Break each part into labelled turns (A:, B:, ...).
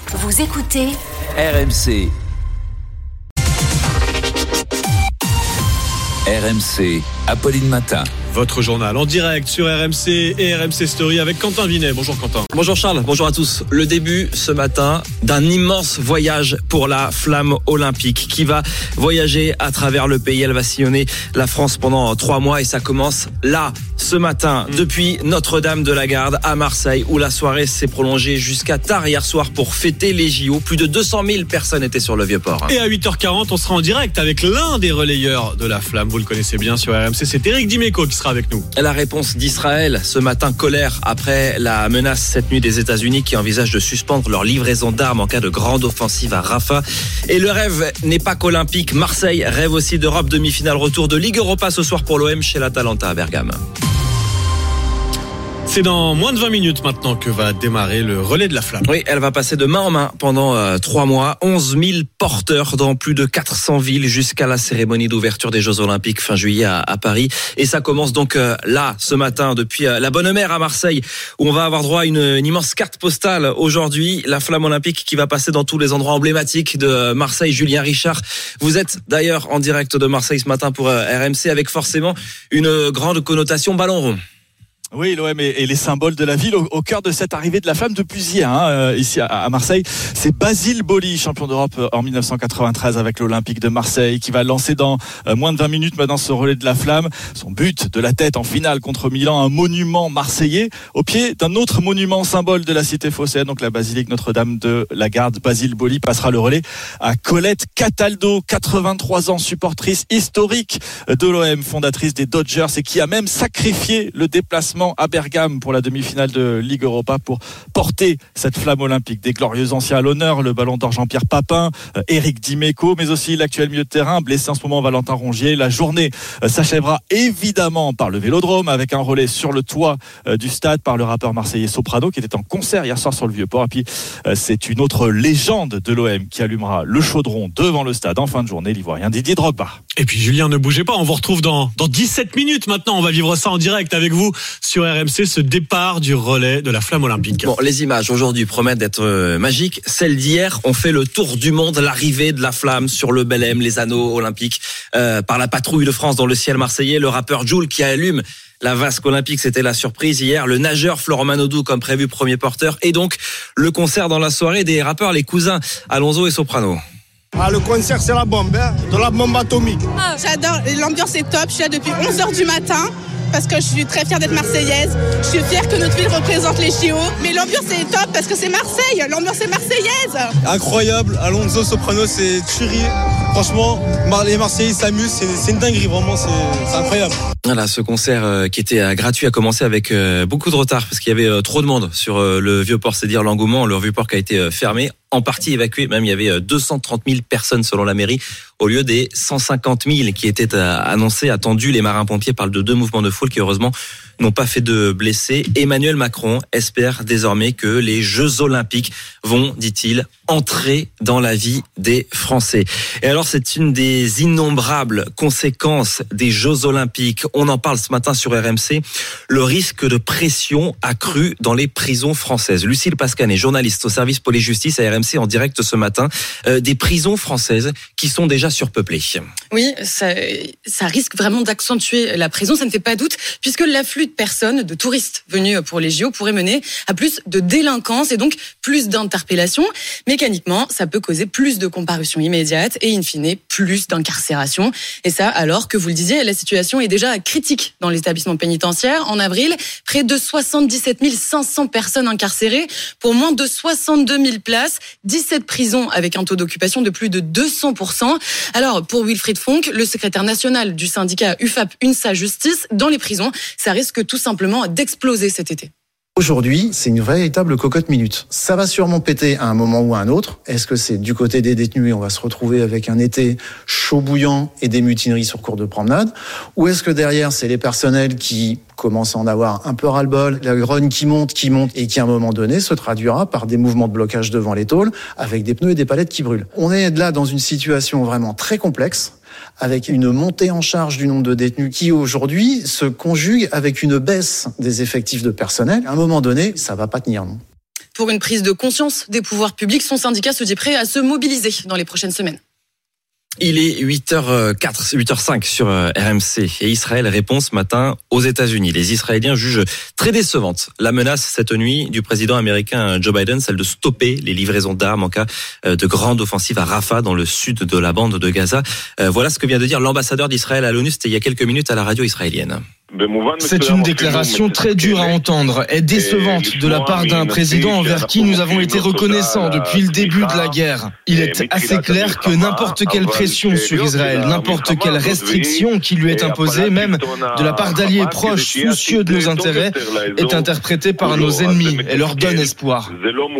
A: Vous écoutez
B: RMC. RMC, Apolline Matin.
C: Votre journal en direct sur RMC et RMC Story avec Quentin Vinet. Bonjour Quentin.
D: Bonjour Charles, bonjour à tous. Le début ce matin d'un immense voyage pour la flamme olympique qui va voyager à travers le pays. Elle va sillonner la France pendant 3 mois et ça commence là, ce matin, depuis Notre-Dame de la Garde à Marseille où la soirée s'est prolongée jusqu'à tard hier soir pour fêter les JO. Plus de 200 000 personnes étaient sur le Vieux-Port.
C: Et à 8h40, on sera en direct avec l'un des relayeurs de la flamme. Vous le connaissez bien sur RMC, c'est Éric Dimeco qui sera avec nous.
D: La réponse d'Israël ce matin, colère après la menace cette nuit des États-Unis qui envisagent de suspendre leur livraison d'armes en cas de grande offensive à Rafah. Et le rêve n'est pas qu'olympique. Marseille rêve aussi d'Europe, demi-finale retour de Ligue Europa ce soir pour l'OM chez l'Atalanta à Bergame.
C: C'est dans moins de 20 minutes maintenant que va démarrer le relais de la flamme.
D: Oui, elle va passer de main en main pendant 3 mois. 11 000 porteurs dans plus de 400 villes jusqu'à la cérémonie d'ouverture des Jeux Olympiques fin juillet à Paris. Et ça commence donc là, ce matin, depuis la Bonne Mère à Marseille, où on va avoir droit à une immense carte postale aujourd'hui. La flamme olympique qui va passer dans tous les endroits emblématiques de Marseille. Julien Richard, vous êtes d'ailleurs en direct de Marseille ce matin pour RMC avec forcément une grande connotation ballon rond.
E: Oui, l'OM et les symboles de la ville au cœur de cette arrivée de la flamme depuis hier, ici à Marseille. C'est Basile Boli, champion d'Europe en 1993 avec l'Olympique de Marseille, qui va lancer dans moins de 20 minutes maintenant ce relais de la flamme. Son but de la tête en finale contre Milan, un monument marseillais au pied d'un autre monument symbole de la cité phocéenne, donc la basilique Notre-Dame de la Garde. Basile Boli passera le relais à Colette Cataldo, 83 ans, supportrice historique de l'OM, fondatrice des Dodgers et qui a même sacrifié le déplacement à Bergame pour la demi-finale de Ligue Europa pour porter cette flamme olympique. Des glorieux anciens à l'honneur, le ballon d'or Jean-Pierre Papin, Éric Dimeco, mais aussi l'actuel milieu de terrain, blessé en ce moment Valentin Rongier. La journée s'achèvera évidemment par le Vélodrome avec un relais sur le toit du stade par le rappeur marseillais Soprano qui était en concert hier soir sur le Vieux-Port. Et puis c'est une autre légende de l'OM qui allumera le chaudron devant le stade en fin de journée, l'Ivoirien Didier Drogba.
C: Et puis Julien, ne bougez pas, on vous retrouve dans 17 minutes maintenant. On va vivre ça en direct avec vous sur RMC, ce départ du relais de la flamme olympique.
D: Bon, les images aujourd'hui promettent d'être magiques. Celles d'hier ont fait le tour du monde. L'arrivée de la flamme sur le Belém, les anneaux olympiques, par la patrouille de France dans le ciel marseillais. Le rappeur Jul qui allume la vasque olympique, c'était la surprise hier. Le nageur Florent Manodou comme prévu premier porteur. Et donc, le concert dans la soirée des rappeurs, les cousins Alonso et Soprano.
F: Ah, le concert, c'est la bombe, de la bombe atomique.
G: Ah, j'adore, l'ambiance est top. Je suis là depuis 11h du matin parce que je suis très fière d'être marseillaise. Je suis fière que notre ville représente les JO. Mais l'ambiance est top parce que c'est Marseille. L'ambiance est marseillaise.
F: Incroyable. Alonso, Soprano, c'est tuerie. Franchement, les Marseillais s'amusent. C'est une dinguerie, vraiment. C'est incroyable.
D: Voilà, ce concert qui était gratuit a commencé avec beaucoup de retard parce qu'il y avait trop de monde sur le Vieux-Port. C'est dire l'engouement. Le Vieux-Port qui a été fermé, en partie évacué. Même il y avait 230 000 personnes selon la mairie au lieu des 150 000 qui étaient annoncés, attendus. Les marins-pompiers parlent de 2 mouvements de foule qui heureusement n'ont pas fait de blessés. Emmanuel Macron espère désormais que les Jeux Olympiques vont, dit-il, entrer dans la vie des Français. Et alors, c'est une des innombrables conséquences des Jeux Olympiques. On en parle ce matin sur RMC. Le risque de pression accrue dans les prisons françaises. Lucille Pascanet, journaliste au service police-justice à RMC en direct ce matin. Des prisons françaises qui sont déjà surpeuplées.
H: Oui, ça risque vraiment d'accentuer la pression, ça ne fait pas doute, puisque l'afflux de personnes, de touristes venus pour les JO pourrait mener à plus de délinquance et donc plus d'interpellations. Mécaniquement, ça peut causer plus de comparutions immédiates et in fine plus d'incarcération. Et ça, alors que vous le disiez, la situation est déjà critique dans les établissements pénitentiaires. En avril, près de 77 500 personnes incarcérées pour moins de 62 000 places, 17 prisons avec un taux d'occupation de plus de 200%. Alors, pour Wilfried Fonck, le secrétaire national du syndicat UFAP UNSA Justice, dans les prisons, ça risque tout simplement d'exploser cet été.
I: Aujourd'hui, c'est une véritable cocotte minute. Ça va sûrement péter à un moment ou à un autre. Est-ce que c'est du côté des détenus et on va se retrouver avec un été chaud bouillant et des mutineries sur cours de promenade? Ou est-ce que derrière, c'est les personnels qui commencent à en avoir un peu ras-le-bol, la grogne qui monte et qui à un moment donné se traduira par des mouvements de blocage devant les tôles avec des pneus et des palettes qui brûlent. On est là dans une situation vraiment très complexe, avec une montée en charge du nombre de détenus qui aujourd'hui se conjugue avec une baisse des effectifs de personnel. À un moment donné, ça va pas tenir, non ?
H: pour une prise de conscience des pouvoirs publics. Son syndicat se dit prêt à se mobiliser dans les prochaines semaines.
D: Il est 8h05 sur RMC et Israël répond ce matin aux États-Unis. Les Israéliens jugent très décevante la menace cette nuit du président américain Joe Biden, celle de stopper les livraisons d'armes en cas de grande offensive à Rafah dans le sud de la bande de Gaza. Voilà ce que vient de dire l'ambassadeur d'Israël à l'ONU, c'était il y a quelques minutes à la radio israélienne.
A: C'est une déclaration très dure à entendre et décevante de la part d'un président envers qui nous avons été reconnaissants depuis le début de la guerre. Il est assez clair que n'importe quelle pression sur Israël, n'importe quelle restriction qui lui est imposée, même de la part d'alliés proches soucieux de nos intérêts, est interprétée par nos ennemis et leur donne espoir.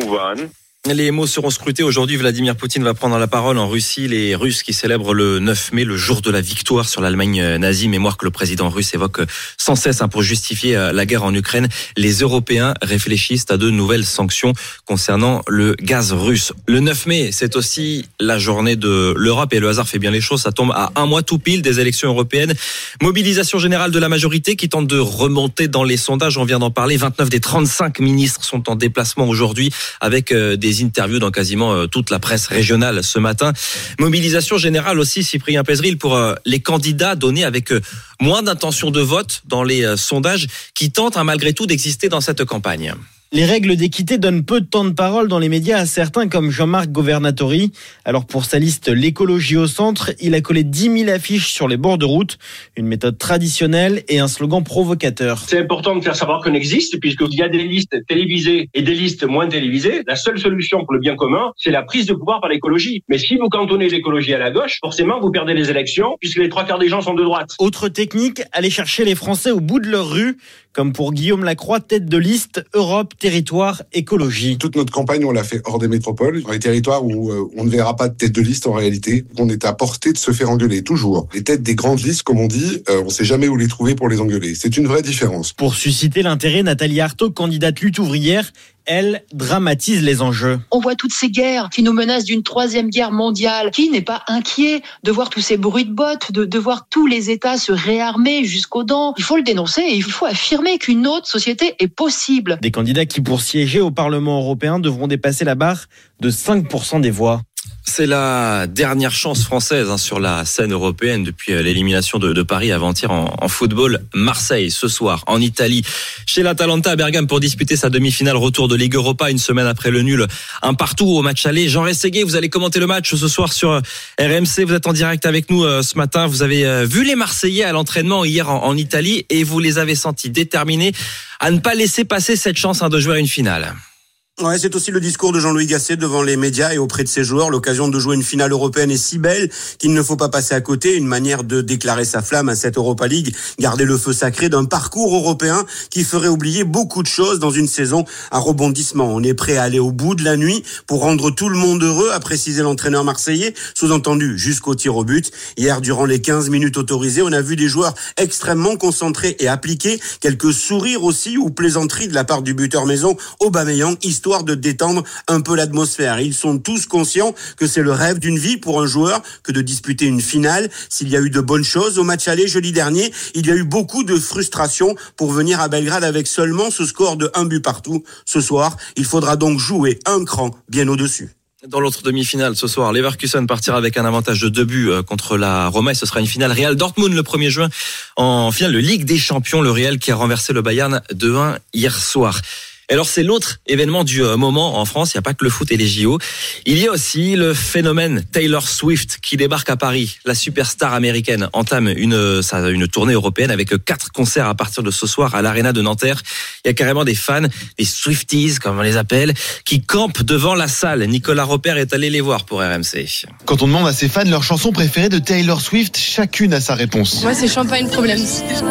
D: Les mots seront scrutés aujourd'hui. Vladimir Poutine va prendre la parole en Russie. Les Russes qui célèbrent le 9 mai, le jour de la victoire sur l'Allemagne nazie, mémoire que le président russe évoque sans cesse pour justifier la guerre en Ukraine. Les Européens réfléchissent à de nouvelles sanctions concernant le gaz russe. Le 9 mai, c'est aussi la journée de l'Europe et le hasard fait bien les choses. Ça tombe à un mois tout pile des élections européennes. Mobilisation générale de la majorité qui tente de remonter dans les sondages. On vient d'en parler. 29 des 35 ministres sont en déplacement aujourd'hui avec des interviews dans quasiment toute la presse régionale ce matin. Mobilisation générale aussi, Cyprien Pézeril, pour les candidats donnés avec moins d'intention de vote dans les sondages qui tentent malgré tout d'exister dans cette campagne.
J: Les règles d'équité donnent peu de temps de parole dans les médias à certains comme Jean-Marc Governatori. Alors pour sa liste L'écologie au centre, il a collé 10 000 affiches sur les bords de route. Une méthode traditionnelle et un slogan provocateur.
K: C'est important de faire savoir qu'on existe puisqu'il y a des listes télévisées et des listes moins télévisées. La seule solution pour le bien commun, c'est la prise de pouvoir par l'écologie. Mais si vous cantonnez l'écologie à la gauche, forcément vous perdez les élections puisque les 3/4 des gens sont de droite.
J: Autre technique, aller chercher les Français au bout de leur rue, comme pour Guillaume Lacroix, tête de liste Europe, territoire, écologie.
L: Toute notre campagne, on l'a fait hors des métropoles, dans les territoires où on ne verra pas de tête de liste en réalité. On est à portée de se faire engueuler, toujours. Les têtes des grandes listes, comme on dit, on ne sait jamais où les trouver pour les engueuler. C'est une vraie différence.
J: Pour susciter l'intérêt, Nathalie Arthaud, candidate lutte ouvrière, elle dramatise les enjeux.
M: On voit toutes ces guerres qui nous menacent d'une 3e guerre mondiale. Qui n'est pas inquiet de voir tous ces bruits de bottes, de voir tous les États se réarmer jusqu'aux dents? Il faut le dénoncer et il faut affirmer qu'une autre société est possible.
J: Des candidats qui, pour siéger au Parlement européen, devront dépasser la barre de 5% des voix.
D: C'est la dernière chance française sur la scène européenne depuis l'élimination de Paris avant-hier en football. Marseille ce soir en Italie chez l'Atalanta à Bergame pour disputer sa demi-finale retour de Ligue Europa une semaine après le nul 1-1 au match aller. Jean Rességuier, vous allez commenter le match ce soir sur RMC. Vous êtes en direct avec nous ce matin. Vous avez vu les Marseillais à l'entraînement hier en Italie et vous les avez sentis déterminés à ne pas laisser passer cette chance de jouer à une finale.
N: Ouais, c'est aussi le discours de Jean-Louis Gasset devant les médias et auprès de ses joueurs. L'occasion de jouer une finale européenne est si belle qu'il ne faut pas passer à côté. Une manière de déclarer sa flamme à cette Europa League, garder le feu sacré d'un parcours européen qui ferait oublier beaucoup de choses dans une saison à rebondissement. On est prêt à aller au bout de la nuit pour rendre tout le monde heureux, a précisé l'entraîneur marseillais, sous-entendu jusqu'au tir au but. Hier, durant les 15 minutes autorisées, on a vu des joueurs extrêmement concentrés et appliqués. Quelques sourires aussi ou plaisanteries de la part du buteur maison Aubameyang, histoire de détendre un peu l'atmosphère. Ils sont tous conscients que c'est le rêve d'une vie pour un joueur que de disputer une finale. S'il y a eu de bonnes choses au match aller jeudi dernier, il y a eu beaucoup de frustration pour venir à Belgrade avec seulement ce score de 1 but partout. Ce soir, il faudra donc jouer un cran bien au-dessus.
D: Dans l'autre demi-finale ce soir, Leverkusen partira avec un avantage de 2 buts contre la Roma et ce sera une finale Real Dortmund le 1er juin en finale de Ligue des Champions. Le Real qui a renversé le Bayern 2-1 hier soir. Alors c'est l'autre événement du moment en France, il n'y a pas que le foot et les JO. Il y a aussi le phénomène Taylor Swift qui débarque à Paris. La superstar américaine entame une tournée européenne avec 4 concerts à partir de ce soir à l'Arena de Nanterre. Il y a carrément des fans, des Swifties comme on les appelle, qui campent devant la salle. Nicolas Repère est allé les voir pour RMC.
O: Quand on demande à ses fans leur chanson préférée de Taylor Swift, chacune a sa réponse.
P: Moi c'est Champagne Problem.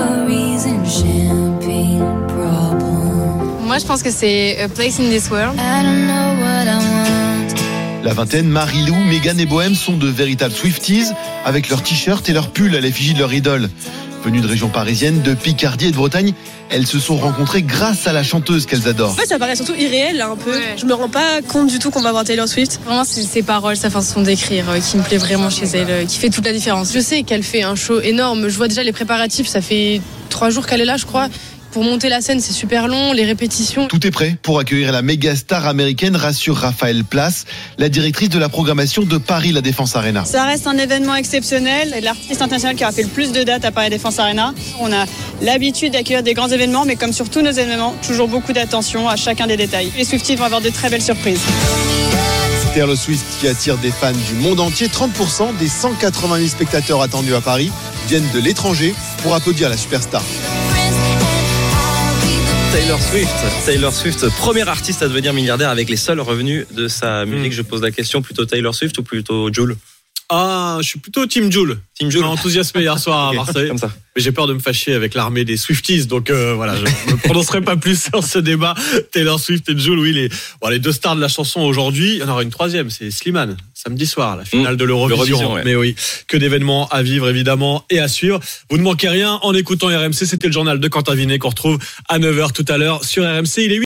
P: Moi, je pense que c'est A Place in This World.
O: La vingtaine, Marie-Lou, Mégane et Bohème sont de véritables Swifties avec leurs t-shirts et leurs pulls à l'effigie de leur idole. Venues de régions parisiennes, de Picardie et de Bretagne, elles se sont rencontrées grâce à la chanteuse qu'elles adorent.
Q: En fait, ça paraît surtout irréel, là, un peu. Ouais. Je me rends pas compte du tout qu'on va voir Taylor Swift.
P: Vraiment, c'est ses paroles, sa façon d'écrire qui me plaît vraiment chez elle, qui fait toute la différence.
Q: Je sais qu'elle fait un show énorme. Je vois déjà les préparatifs, ça fait 3 jours qu'elle est là, je crois.
P: Pour monter la scène, c'est super long, les répétitions.
O: Tout est prêt pour accueillir la méga star américaine, rassure Raphaël Place, la directrice de la programmation de Paris La Défense Arena.
R: Ça reste un événement exceptionnel, l'artiste international qui aura fait le plus de dates à Paris Défense Arena. On a l'habitude d'accueillir des grands événements, mais comme sur tous nos événements, toujours beaucoup d'attention à chacun des détails. Les Swifties vont avoir de très belles surprises.
S: Taylor Swift qui attire des fans du monde entier. 30% des 180 000 spectateurs attendus à Paris viennent de l'étranger pour applaudir la superstar.
D: Taylor Swift, premier artiste à devenir milliardaire avec les seuls revenus de sa musique. Je pose la question, plutôt Taylor Swift ou plutôt Jul?
C: Je suis plutôt Team Jul.
D: Team Jul.
C: Je suis enthousiasmé hier soir à Marseille.
D: Comme ça.
C: Mais j'ai peur de me fâcher avec l'armée des Swifties. Donc voilà, je ne me prononcerai pas plus sur ce débat. Taylor Swift et Jul, oui, les deux stars de la chanson aujourd'hui. Il y en aura une troisième, c'est Slimane, samedi soir, la finale de l'Eurovision. Ouais. Mais oui, que d'événements à vivre évidemment et à suivre. Vous ne manquez rien en écoutant RMC. C'était le journal de Quentin Vinet qu'on retrouve à 9h tout à l'heure sur RMC. Il est